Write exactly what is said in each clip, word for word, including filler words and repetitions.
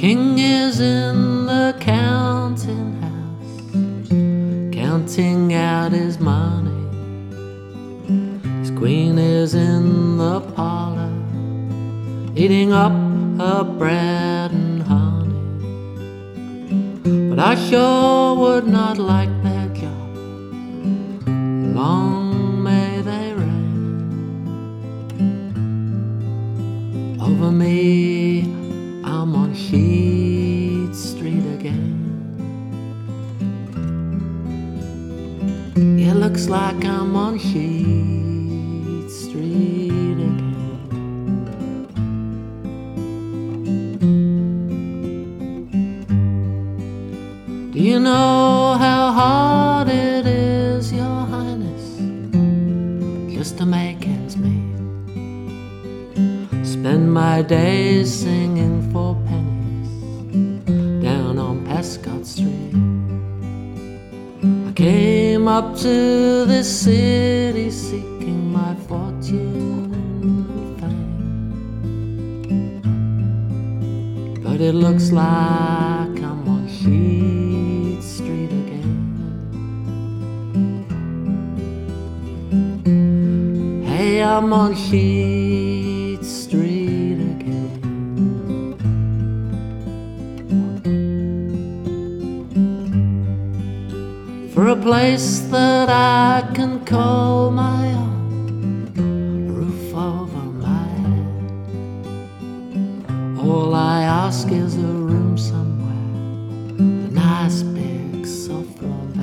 king is in the counting house, counting out his money. His queen is in the parlor, eating up her bread and honey. But I sure would not like their job. Long may they reign over me. I'm on Sheet Street again. It looks like I'm on Sheet Street again. Do you know how hard it is, Your Highness, just to make ends meet? Spend my days singing for pennies down on Prescott Street. I came up to this city seeking my fortune and fame, but it looks like I'm on Sheet Street again. Hey, I'm on Sheet Street again. For a place that I can call my own, a roof over my head. All I ask is a room somewhere, a nice big soft warm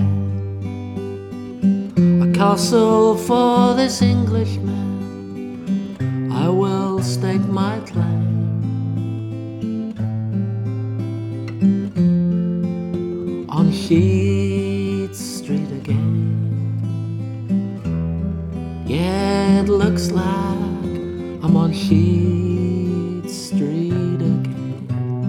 bed, a castle for this Englishman. I will stake my claim on Sheet Street again. Yeah, it looks like I'm on Sheet Street again.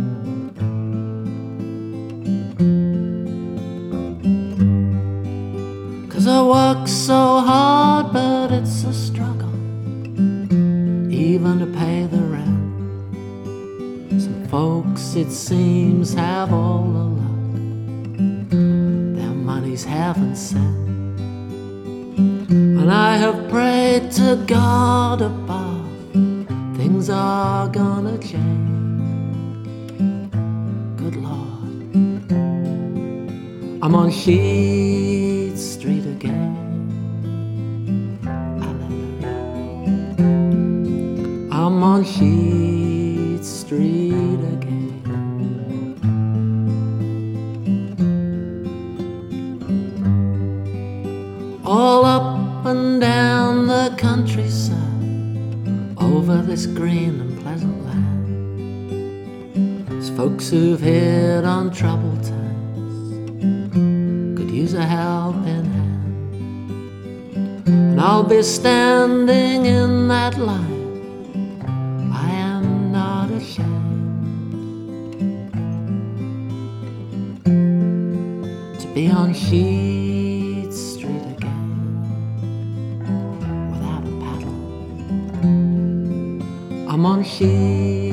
Cause I work so hard, but it's a struggle even to pay the rent. Some folks, it seems, have all the luck, their money's heaven sent. And I have prayed to God above, things are gonna change. Good Lord, I'm on Sheet Street again. I'm on Sheet Street again. All up and down the countryside, over this green and pleasant land, there's folks who've hit on troubled times, could use a helping hand. And I'll be standing in that line, I am not ashamed to be on Sheet Street again, without a paddle. I'm on Sheet